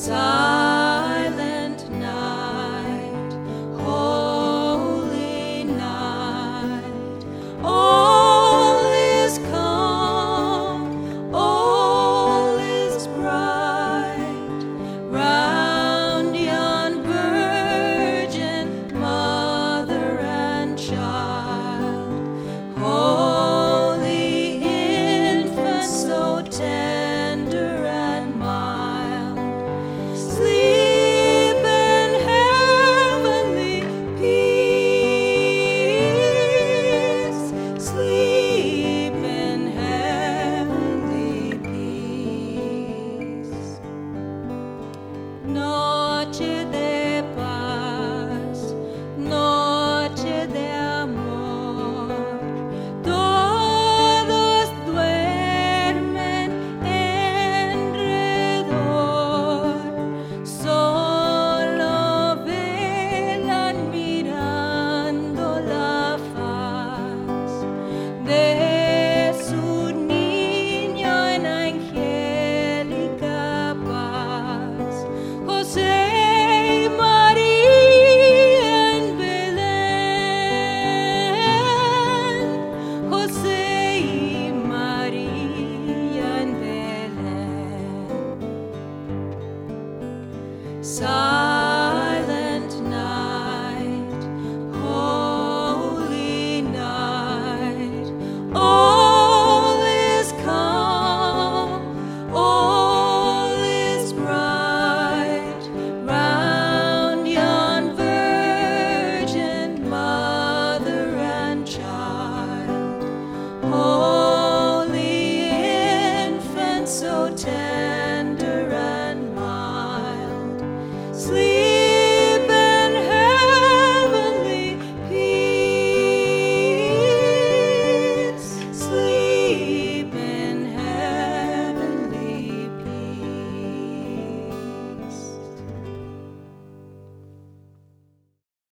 Silent night, holy night, all is calm, all is bright, round yon virgin mother and child, holy infant, so tender and mild. Sleep in heavenly peace. Sleep in heavenly peace. Noche de paz, noche de amor. Todos duermen enredor. Solo velan mirando la faz de su niño en angélica paz. José y María en Belén. José y María en Belén. Silent night, holy night, all is calm, all is bright, round yon virgin mother and child, holy infant, so tender and mild. Sleep